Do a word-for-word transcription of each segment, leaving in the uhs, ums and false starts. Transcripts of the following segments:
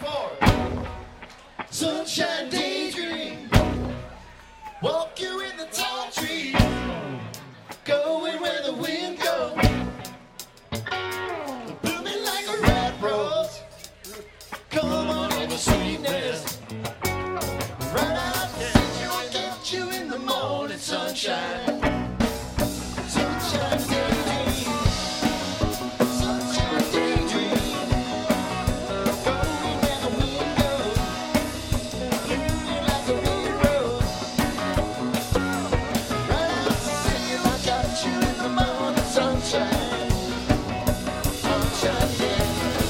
four. Sunshine daydream. Walk you in the tall tree. Going where the wind goes. Blooming like a red rose. Come on over, sweetness. Right out there, I'll get you in the morning sunshine. Sunshine daydream. Sunshine daydream. Going where the wind goes. Blooming like a red rose. Right out there, I'll get you in the morning sunshine. Sunshine daydream.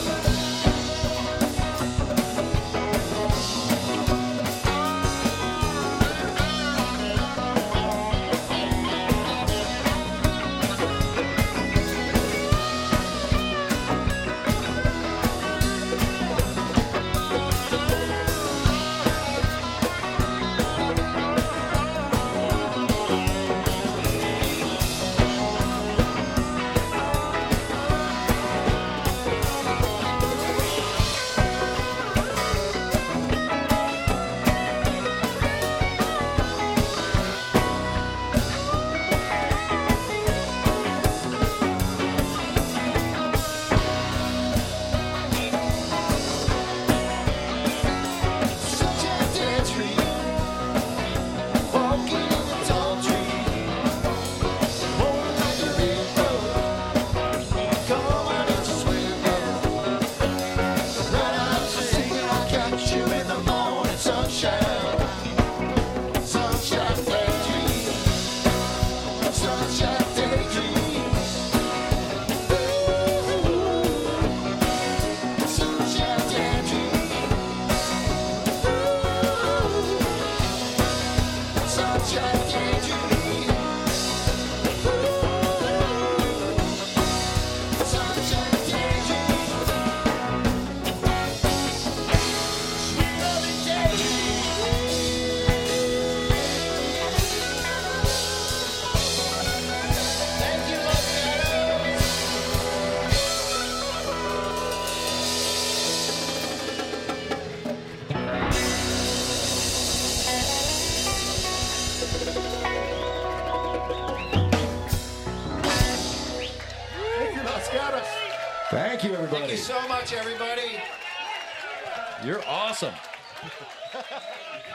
Thank you, everybody. Thank you so much, everybody. You're awesome.